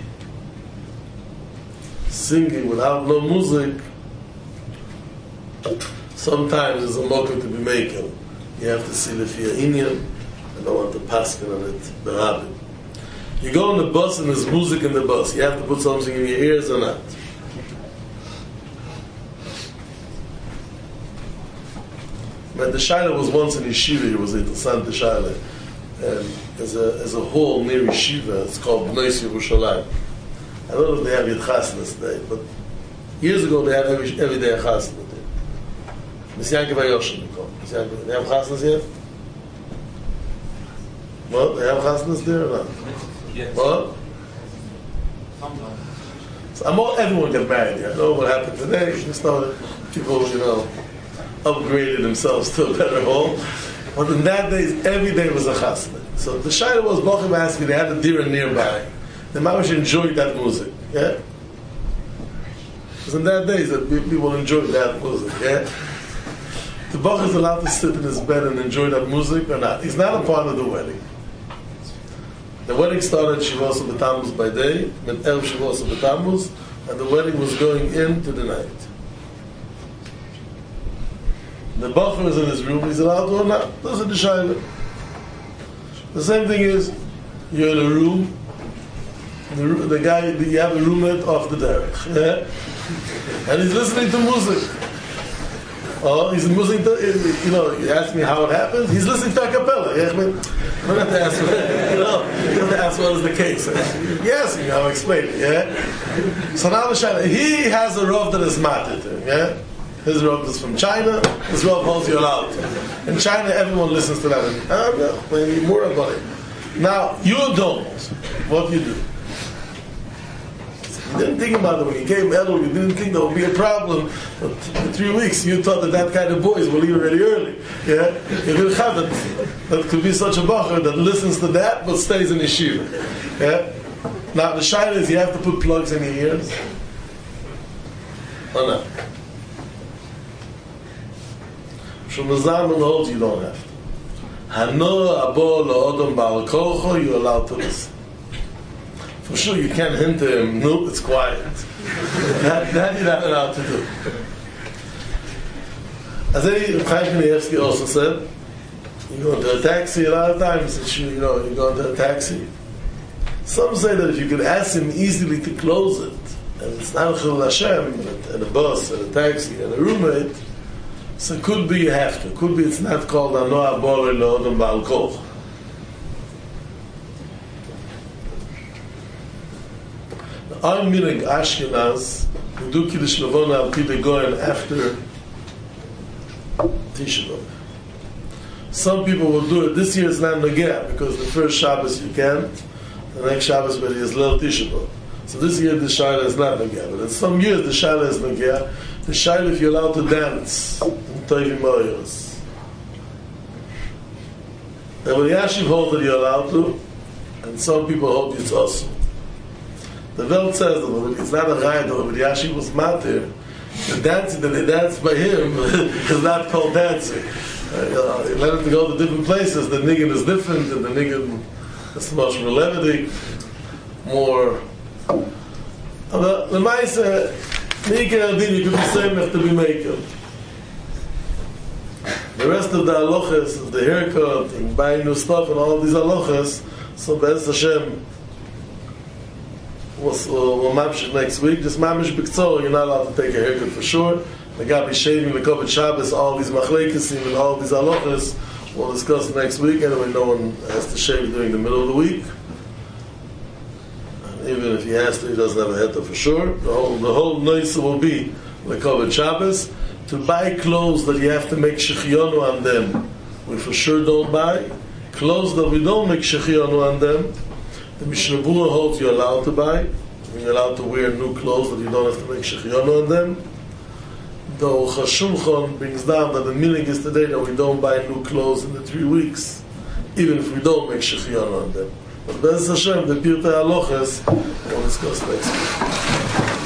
singing without no music, sometimes there's a mocha to be making. You have to see the Fia Inyan, I don't want to paskin on it, Berabim. You go on the bus and there's music in the bus. You have to put something in your ears or not. But the Shaila was once in Yeshiva, it was a Santa Shaila. And there's a hall near Yeshiva, it's called Bnei Yerushalayim. I don't know if they have Yid Chasnas Day, but years ago they had every day a Chasnas Day. Miss Yankiv Ayoshin, they have Chasnas yet? What? They have Chasnas there or not? Yes. What? Sometimes. So everyone got married here. I know what happened today. Just know that people, upgraded themselves to a better home. But in that days, every day was a chasna. So the shayla was Bochum asking, they had a dira nearby. The mamash enjoyed that music. Yeah? Because in that days, that people enjoyed that music. Yeah? The Boch is allowed to sit in his bed and enjoy that music or not. He's not a part of the wedding. The wedding started Shavuos B'Tammuz by day, with Erev Shavuos B'Tammuz, and the wedding was going into the night. The Bachar is in his room, he's allowed to or not. Those are the shayla. The same thing is, you're in a room, the guy, you have a roommate off the derech, yeah? And he's listening to music. Oh, he's listening to, you ask me how it happened, he's listening to a cappella. Yeah? You don't have to ask, you don't have to ask what is the case. Yes, I'll explain it, yeah? So now the shayla, he has a rov that is matter to him, yeah? His rov is from China, his rov holds you allowed. In China, everyone listens to that. Maybe more about it. Now, you don't. What do you do? You didn't think about it when you came Elul, you didn't think there would be a problem. But in 3 weeks, you thought that kind of boys will leave already early. Yeah? You didn't have that. That could be such a bacher that listens to that but stays in yeshiva. Yeah? Now, the shayla is you have to put plugs in your ears. Or not? From the Zaman holds, you don't have to. Hano abo la'odom ba'al kocho, you're allowed to listen. For sure, you can't hint to him, no, it's quiet. that you're not allowed to do. As Chaim Kanievsky also said, you go into a taxi a lot of times, you go into a taxi. Some say that if you could ask him easily to close it, and it's not Chil Hashem, and a bus, and a taxi, and a roommate, so it could be you have to. Could be it's not called Anoa Bore Leodom Baal Koch. I'm meaning Ashkenaz, we do Kiddush Levona al Pide Goyen after Tisha B'Av. Some people will do it. This year it's not Nagea, because the first Shabbos you can't, the next Shabbos but is Lel Tisha B'Av. So this year the Shaila is not Nagea, but in some years the Shaila is Nagea. The Shaila if you're allowed to dance in Toivi Moyos. And when Yashiv holds that you're allowed to, and some people hold it's also. The Welt says that it's not a raya, but Yashiv was matir. The dancing that they danced by him is not called dancing. Let him go to different places. The niggin is different, and the niggin is much more levity, more. The Maisa, Nika Adin, you could be saying to be making. The rest of the halachas, the haircut, and buying new stuff, and all of these halachas, so Be'ez Hashem will mamshich next week. Just mamish b'ktzor, you're not allowed to take a haircut for sure. The Gabi shaving, the Kovet Shabbos, all these machlekesim, and all these halachas, we'll discuss next week. Anyway, no one has to shave during the middle of the week. And even if he has to, he doesn't have a heter for sure. The whole noisa will be the Kovet Shabbos. To buy clothes that you have to make shechionu on them, we for sure don't buy. Clothes that we don't make shechionu on them, the Mishnah Berurah holds you're allowed to buy. You're allowed to wear new clothes that you don't have to make shechionu on them. The Chashulchan brings down that the meaning is today that we don't buy new clothes in the 3 weeks, even if we don't make shechionu on them. But Be'ez Hashem, the Pirtei Halochos, we'll discuss next week.